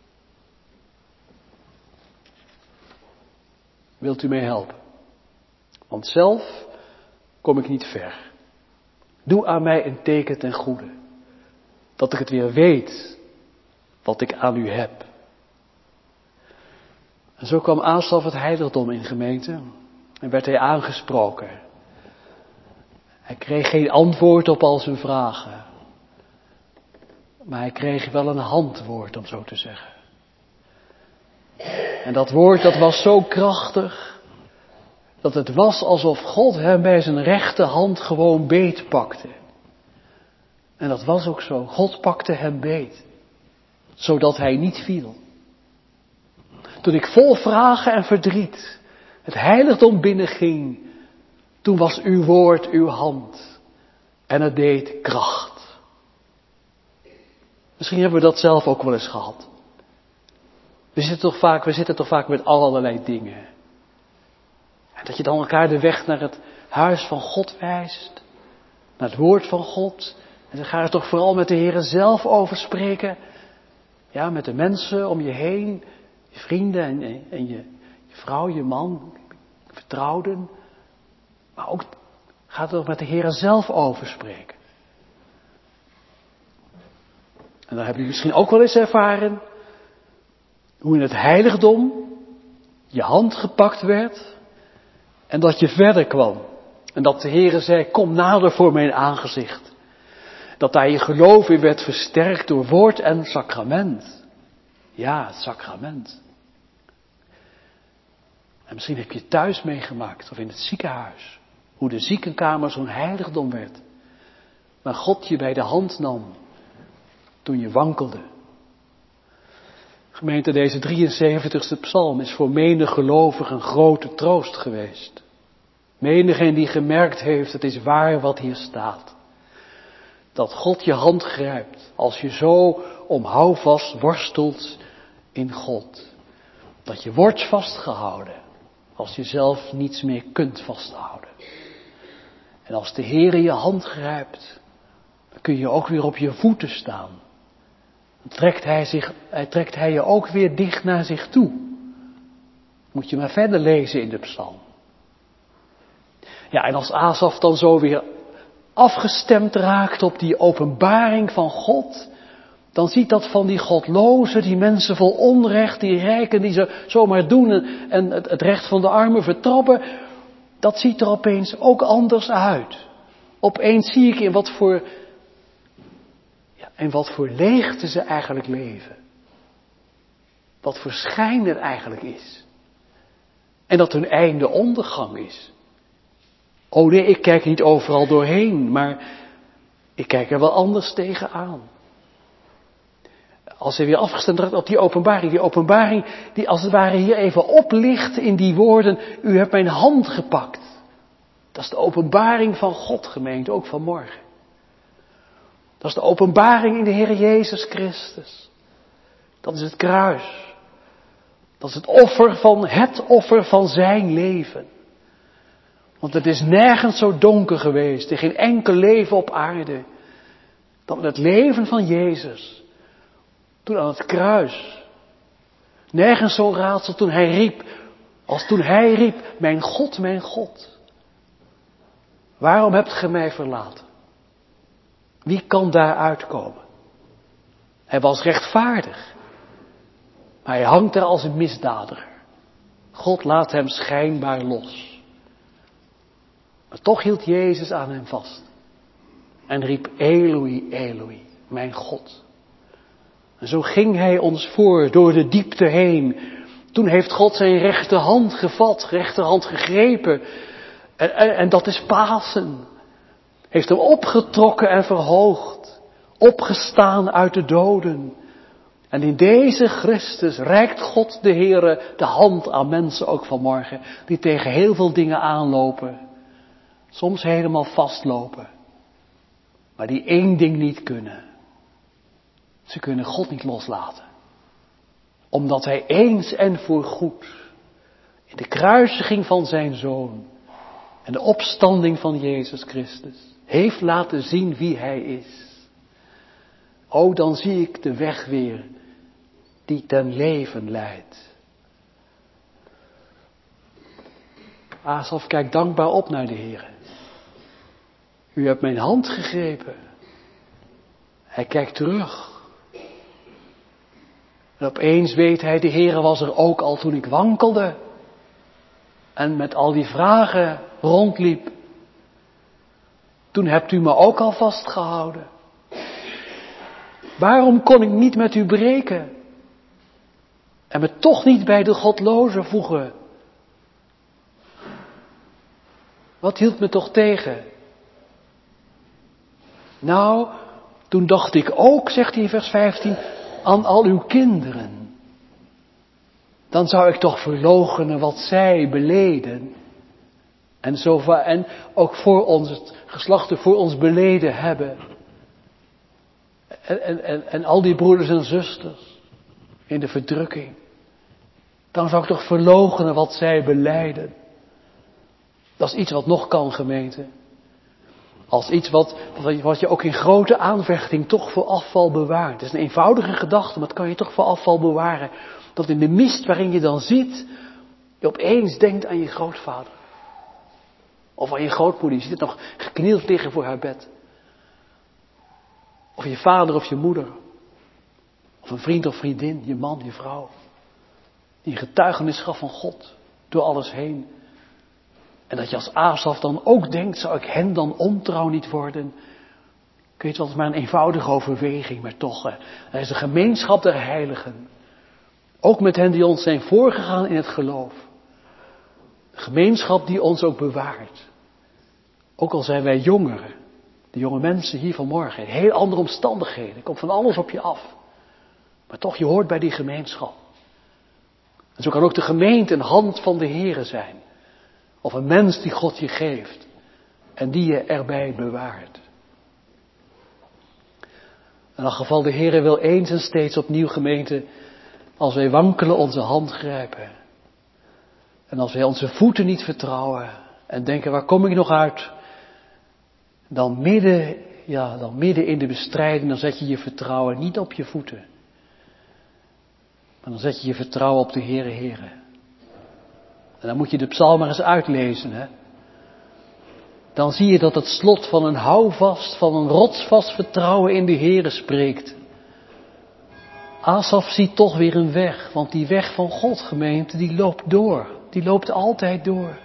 Wilt u mij helpen? Want zelf kom ik niet ver. Doe aan mij een teken ten goede. Dat ik het weer weet wat ik aan u heb. En zo kwam Asaf het heiligdom in, gemeente. En werd hij aangesproken. Hij kreeg geen antwoord op al zijn vragen. Maar hij kreeg wel een handwoord, om zo te zeggen. En dat woord, dat was zo krachtig, dat het was alsof God hem bij zijn rechterhand gewoon beetpakte. En dat was ook zo. God pakte hem beet, zodat hij niet viel. Toen ik vol vragen en verdriet het heiligdom binnenging, toen was uw woord uw hand. En het deed kracht. Misschien hebben we dat zelf ook wel eens gehad. We zitten toch vaak met allerlei dingen. En dat je dan elkaar de weg naar het huis van God wijst. Naar het woord van God. En dan ga je toch vooral met de Heer zelf over spreken. Ja, met de mensen om je heen. Je vrienden en je vrouw, je man, je vertrouwden. Maar ook ga er toch met de Heer zelf over spreken. En dan heb je misschien ook wel eens ervaren hoe in het heiligdom je hand gepakt werd en dat je verder kwam. En dat de Heere zei, kom nader voor mijn aangezicht. Dat daar je geloof in werd versterkt door woord en sacrament. Ja, het sacrament. En misschien heb je thuis meegemaakt of in het ziekenhuis. Hoe de ziekenkamer zo'n heiligdom werd. Maar God je bij de hand nam toen je wankelde. Gemeente, deze 73ste psalm is voor menig gelovige een grote troost geweest. Menigeen die gemerkt heeft, het is waar wat hier staat. Dat God je hand grijpt als je zo om houvast worstelt in God. Dat je wordt vastgehouden als je zelf niets meer kunt vasthouden. En als de Heere je hand grijpt, dan kun je ook weer op je voeten staan. Dan trekt hij je ook weer dicht naar zich toe. Moet je maar verder lezen in de psalm. Ja, en als Asaf dan zo weer afgestemd raakt op die openbaring van God, dan ziet dat van die godlozen, die mensen vol onrecht, die rijken die ze zomaar doen en het recht van de armen vertrappen, dat ziet er opeens ook anders uit. Opeens zie ik in wat voor leegte ze eigenlijk leven. Wat voor schijn er eigenlijk is. En dat hun einde ondergang is. Oh nee, ik kijk niet overal doorheen, maar ik kijk er wel anders tegenaan. Als hij weer afgestemd raakt op die openbaring die als het ware hier even oplicht in die woorden, u hebt mijn hand gepakt. Dat is de openbaring van God, gemeente, ook vanmorgen. Dat is de openbaring in de Heer Jezus Christus. Dat is het kruis. Dat is het offer van zijn leven. Want het is nergens zo donker geweest, in geen enkel leven op aarde, dan het leven van Jezus, toen aan het kruis. Nergens zo'n raadsel toen hij riep, als toen hij riep, mijn God, waarom hebt ge mij verlaten? Wie kan daar uitkomen? Hij was rechtvaardig, maar hij hangt er als een misdadiger. God laat hem schijnbaar los. Maar toch hield Jezus aan hem vast. En riep, Eloi, Eloi, mijn God. En zo ging hij ons voor door de diepte heen. Toen heeft God zijn rechterhand gevat, rechterhand gegrepen. En dat is Pasen. Heeft hem opgetrokken en verhoogd. Opgestaan uit de doden. En in deze Christus reikt God de Heere de hand aan mensen ook vanmorgen. Die tegen heel veel dingen aanlopen. Soms helemaal vastlopen. Maar die één ding niet kunnen. Ze kunnen God niet loslaten. Omdat hij eens en voorgoed in de kruisiging van zijn Zoon en de opstanding van Jezus Christus heeft laten zien wie hij is. O, dan zie ik de weg weer die ten leven leidt. Asaf kijkt dankbaar op naar de Heer. U hebt mijn hand gegrepen. Hij kijkt terug. En opeens weet hij, de Heere was er ook al toen ik wankelde. En met al die vragen rondliep. Toen hebt u me ook al vastgehouden. Waarom kon ik niet met u breken? En me toch niet bij de godlozen voegen? Wat hield me toch tegen? Nou, toen dacht ik ook, zegt hij in vers 15, aan al uw kinderen. Dan zou ik toch verloochenen wat zij beleden. En ook voor ons, het geslachten voor ons beleden hebben. En al die broeders en zusters in de verdrukking. Dan zou ik toch verloochenen wat zij belijden. Dat is iets wat nog kan, gemeente. Als iets wat je ook in grote aanvechting toch voor afval bewaart. Het is een eenvoudige gedachte, maar dat kan je toch voor afval bewaren. Dat in de mist waarin je dan zit, je opeens denkt aan je grootvader. Of aan je grootmoeder, die zit nog geknield liggen voor haar bed. Of je vader of je moeder. Of een vriend of vriendin, je man, je vrouw. Die een getuigenis gaf van God, door alles heen. En dat je als Asaf dan ook denkt, zou ik hen dan ontrouw niet worden? Ik weet wel, het is maar een eenvoudige overweging, maar toch, er is een gemeenschap der heiligen. Ook met hen die ons zijn voorgegaan in het geloof. Een gemeenschap die ons ook bewaart. Ook al zijn wij jongeren, de jonge mensen hier vanmorgen, in heel andere omstandigheden. Er komt van alles op je af. Maar toch, je hoort bij die gemeenschap. En zo kan ook de gemeente een hand van de Heere zijn. Of een mens die God je geeft. En die je erbij bewaart. In elk geval, de Heere wil eens en steeds opnieuw, gemeente, als wij wankelen, onze hand grijpen. En als wij onze voeten niet vertrouwen. En denken, waar kom ik nog uit? Dan midden in de bestrijding, dan zet je je vertrouwen niet op je voeten. Maar dan zet je je vertrouwen op de Heere. En dan moet je de psalm maar eens uitlezen, hè. Dan zie je dat het slot van een houvast, van een rotsvast vertrouwen in de Heere spreekt. Asaf ziet toch weer een weg, want die weg van God, gemeente, die loopt door. Die loopt altijd door.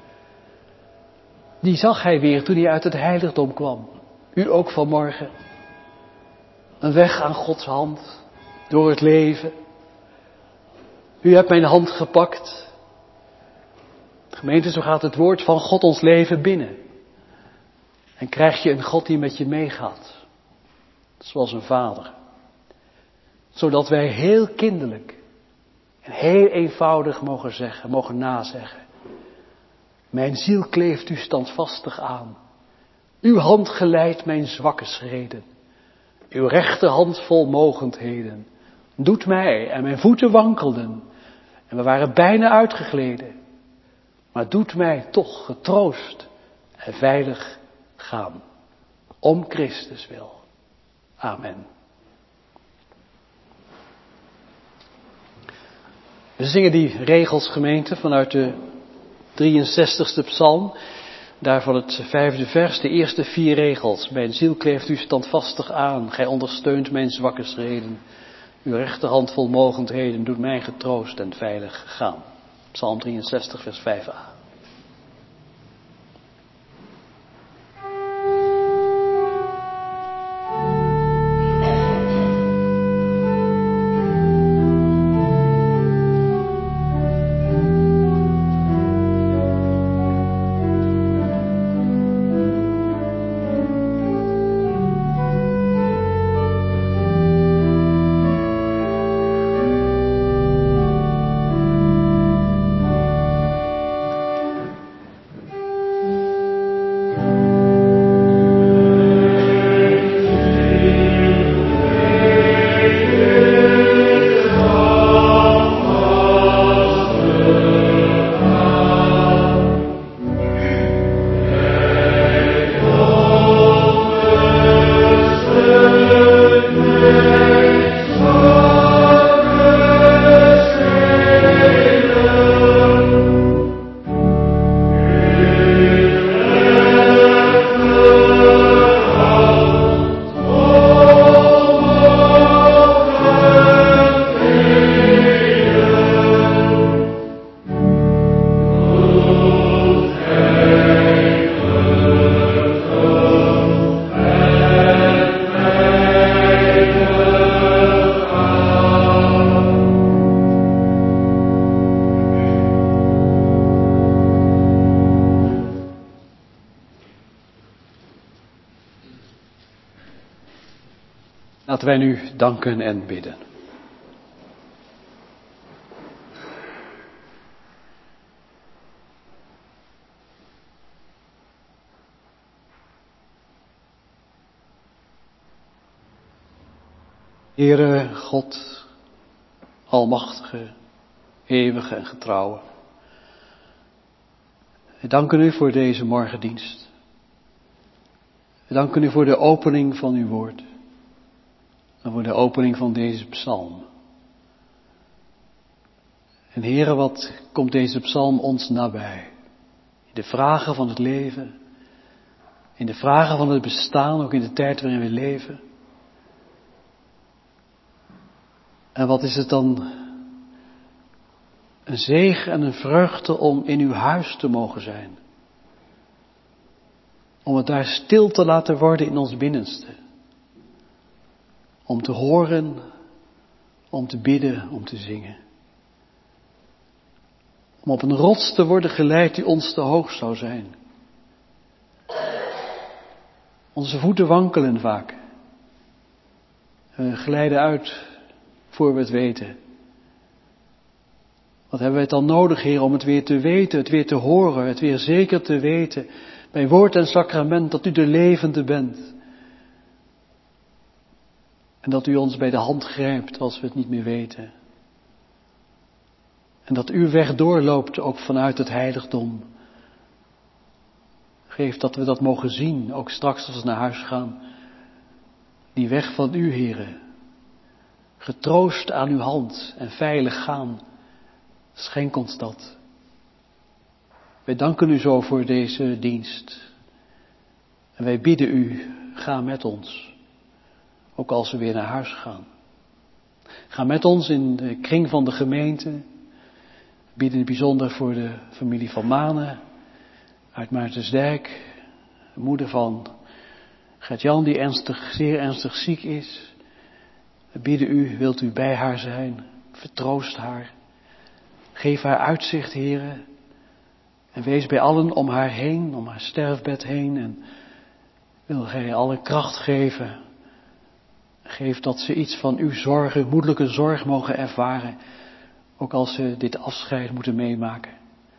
Die zag hij weer toen hij uit het heiligdom kwam. U ook vanmorgen. Een weg aan Gods hand, door het leven. U hebt mijn hand gepakt. Gemeente, zo gaat het woord van God ons leven binnen. En krijg je een God die met je meegaat. Zoals een vader. Zodat wij heel kinderlijk en heel eenvoudig mogen zeggen, mogen nazeggen. Mijn ziel kleeft u standvastig aan. Uw hand geleidt mijn zwakke schreden. Uw rechterhand vol mogendheden. Doet mij en mijn voeten wankelden. En we waren bijna uitgegleden. maar doet mij toch getroost en veilig gaan. Om Christus wil. Amen. We zingen die regels, gemeente, vanuit de 63ste psalm. Daarvan het 5e vers, de eerste 4 regels. Mijn ziel kleeft u standvastig aan, gij ondersteunt mijn zwakke schreden. Uw rechterhand vol mogendheden doet mij getroost en veilig gaan. Psalm 63 vers 5a. Laten wij nu danken en bidden. Heere God, almachtige, eeuwige en getrouwe. We danken u voor deze morgendienst. We danken u voor de opening van uw woord. En voor de opening van deze psalm. En Heere, wat komt deze psalm ons nabij? In de vragen van het leven. In de vragen van het bestaan, ook in de tijd waarin we leven. En wat is het dan een zegen en een vreugde om in uw huis te mogen zijn. Om het daar stil te laten worden in ons binnenste. Om te horen, om te bidden, om te zingen. Om op een rots te worden geleid die ons te hoog zou zijn. Onze voeten wankelen vaak. We glijden uit voor we het weten. Wat hebben wij dan nodig, Heer, om het weer te weten, het weer te horen, het weer zeker te weten, bij woord en sacrament, dat u de levende bent. En dat u ons bij de hand grijpt als we het niet meer weten. En dat uw weg doorloopt ook vanuit het heiligdom. Geef dat we dat mogen zien, ook straks als we naar huis gaan. Die weg van u, Heere. Getroost aan uw hand en veilig gaan. Schenk ons dat. Wij danken u zo voor deze dienst. En wij bidden u, ga met ons. Ook als we weer naar huis gaan. Ga met ons in de kring van de gemeente. We bidden in het bijzonder voor de familie van Manen uit Maartensdijk. De moeder van Gert-Jan die zeer ernstig ziek is. We bidden u, wilt u bij haar zijn. Vertroost haar. Geef haar uitzicht, Heere. En wees bij allen om haar heen, om haar sterfbed heen. En wil gij alle kracht geven. Geef dat ze iets van uw zorg, uw moedelijke zorg mogen ervaren. Ook als ze dit afscheid moeten meemaken.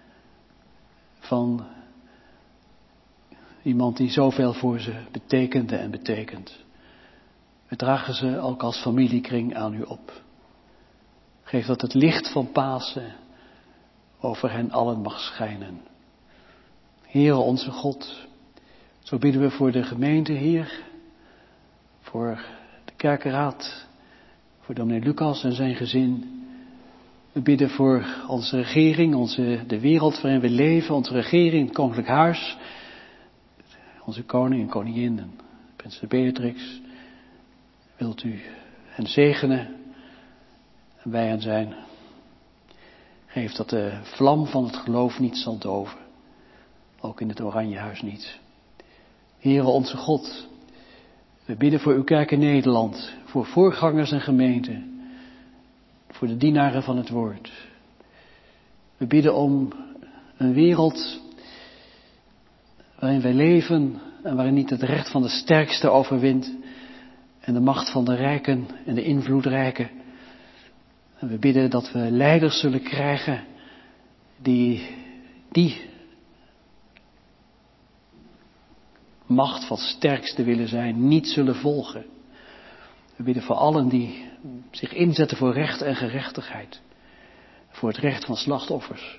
Van iemand die zoveel voor ze betekende en betekent. We dragen ze ook als familiekring aan u op. Geef dat het licht van Pasen over hen allen mag schijnen. Heere onze God, zo bidden we voor de gemeente hier, voor de kerkenraad, voor dominee Lucas en zijn gezin. We bidden voor onze regering, de wereld waarin we leven, onze regering, het koninklijk huis, onze koning en koningin en prinses Beatrix. Wilt u hen zegenen en bij hen zijn. Geef dat de vlam van het geloof niet zal doven. Ook in het Oranjehuis niet. Heere onze God, we bidden voor uw kerk in Nederland, voor voorgangers en gemeenten, voor de dienaren van het woord. We bidden om een wereld waarin wij leven en waarin niet het recht van de sterkste overwint en de macht van de rijken en de invloedrijken. En we bidden dat we leiders zullen krijgen die macht van sterkste willen zijn, niet zullen volgen. We bidden voor allen die zich inzetten voor recht en gerechtigheid. Voor het recht van slachtoffers.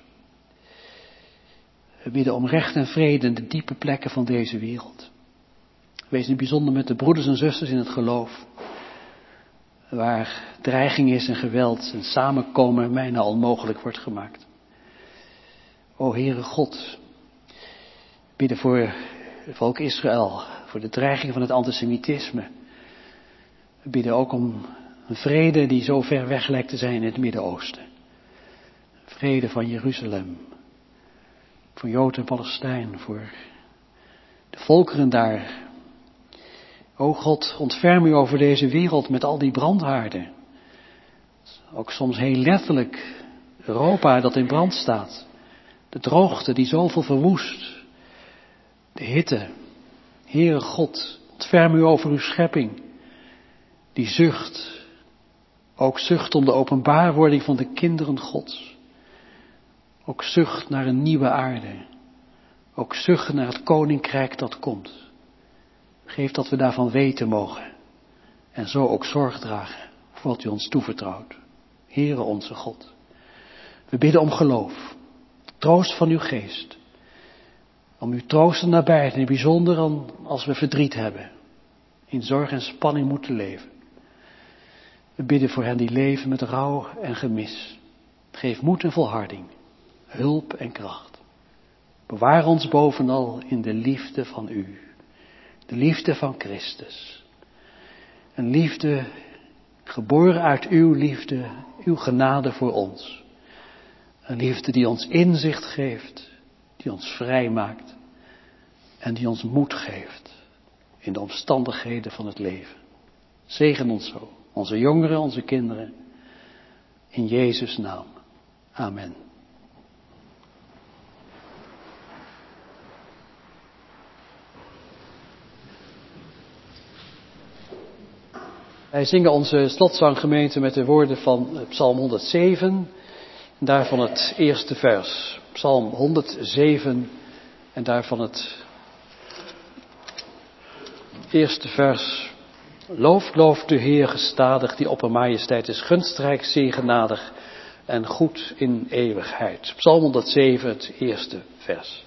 We bidden om recht en vrede in de diepe plekken van deze wereld. Wees in het bijzonder met de broeders en zusters in het geloof. Waar dreiging is en geweld en samenkomen bijna onmogelijk wordt gemaakt. O Heere God, we bidden voor het volk Israël, voor de dreiging van het antisemitisme. We bidden ook om een vrede die zo ver weg lijkt te zijn in het Midden-Oosten. Vrede van Jeruzalem, voor Jood en Palestijn, voor de volkeren daar. O God, ontferm u over deze wereld met al die brandhaarden. Ook soms heel letterlijk Europa dat in brand staat. De droogte die zoveel verwoest. De hitte. Heere God, ontferm u over uw schepping. Die zucht. Ook zucht om de openbaarwording van de kinderen Gods. Ook zucht naar een nieuwe aarde. Ook zucht naar het koninkrijk dat komt. Geef dat we daarvan weten mogen. En zo ook zorg dragen voor wat u ons toevertrouwt. Heere onze God. We bidden om geloof. Troost van uw geest. Om uw troosten nabij, in het bijzonder als we verdriet hebben. In zorg en spanning moeten leven. We bidden voor hen die leven met rouw en gemis. Geef moed en volharding. Hulp en kracht. Bewaar ons bovenal in de liefde van u. De liefde van Christus. Een liefde geboren uit uw liefde, uw genade voor ons. Een liefde die ons inzicht geeft, die ons vrij maakt en die ons moed geeft in de omstandigheden van het leven. Zegen ons zo, onze jongeren, onze kinderen, in Jezus' naam. Amen. Wij zingen onze slotzanggemeente met de woorden van Psalm 107, en daarvan het eerste vers. Psalm 107 en daarvan het eerste vers. Loof de Heer gestadig, die oppermajesteit is gunstrijk, zeer genadig en goed in eeuwigheid. Psalm 107, het eerste vers.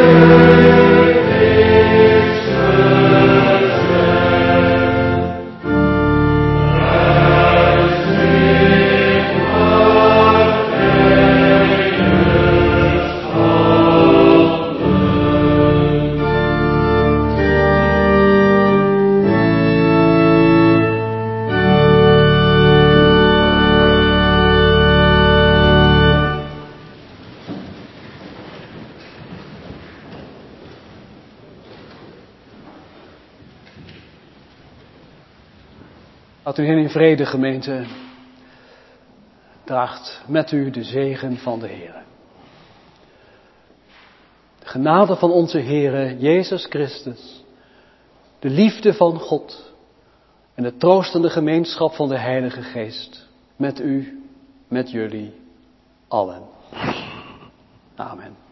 Laat u in vrede, gemeente, draagt met u de zegen van de Heer. De genade van onze Heer Jezus Christus, de liefde van God en de troostende gemeenschap van de Heilige Geest met u, met jullie allen. Amen.